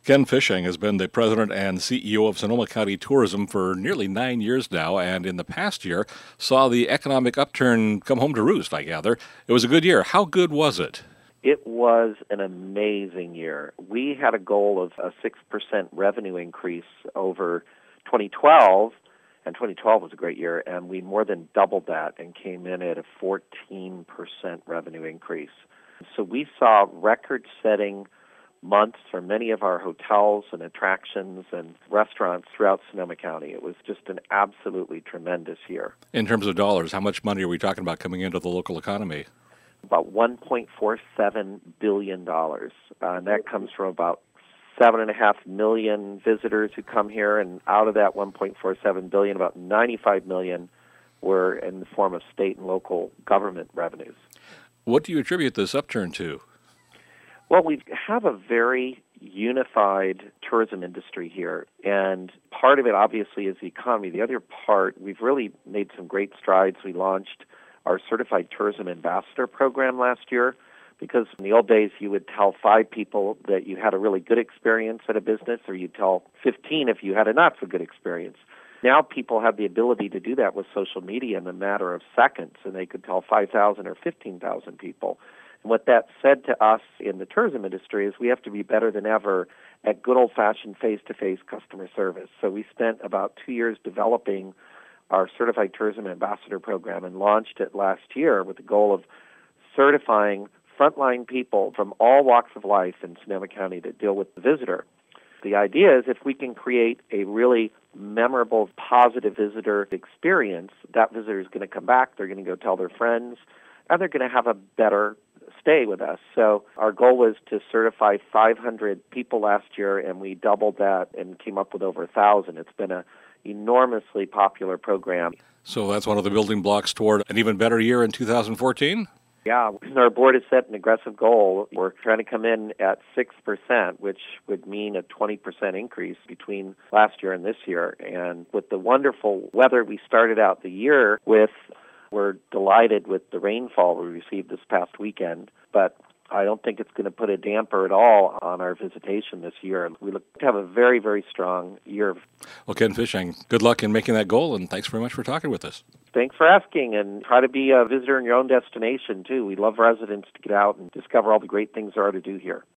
Ken Fishing has been the president and CEO of Sonoma County Tourism for nearly 9 years now, and in the past year saw the economic upturn come home to roost, I gather. It was a good year. How good was it? It was an amazing year. We had a goal of a 6% revenue increase over 2012, and 2012 was a great year, and we more than doubled that and came in at a 14% revenue increase. So we saw record-setting months for many of our hotels and attractions and restaurants throughout Sonoma County. It was just an absolutely tremendous year. In terms of dollars, how much money are we talking about coming into the local economy? About $1.47 billion. And that comes from about 7.5 million visitors who come here, and out of that $1.47 billion, about 95 million were in the form of state and local government revenues. What do you attribute this upturn to? Well, we have a very unified tourism industry here, and part of it obviously is the economy. The other part, we've really made some great strides. We launched our Certified Tourism Ambassador program last year, because in the old days you would tell 5 people that you had a really good experience at a business, or you'd tell 15 if you had a not-so-good experience. Now people have the ability to do that with social media in a matter of seconds, and they could tell 5,000 or 15,000 people. And what that said to us in the tourism industry is we have to be better than ever at good old-fashioned face-to-face customer service. So we spent about 2 years developing our Certified Tourism Ambassador program and launched it last year with the goal of certifying frontline people from all walks of life in Sonoma County that deal with the visitor. The idea is if we can create a really memorable, positive visitor experience, that visitor is going to come back, they're going to go tell their friends, and they're going to have a better stay with us. So our goal was to certify 500 people last year, and we doubled that and came up with over 1,000. It's been an enormously popular program. So that's one of the building blocks toward an even better year in 2014? Yeah, our board has set an aggressive goal. We're trying to come in at 6%, which would mean a 20% increase between last year and this year. And with the wonderful weather we started out the year with, we're delighted with the rainfall we received this past weekend, but I don't think it's going to put a damper at all on our visitation this year. We look to have a very, very strong year. Well, Ken Fishing, good luck in making that goal, and thanks very much for talking with us. Thanks for asking, and try to be a visitor in your own destination, too. We love residents to get out and discover all the great things there are to do here.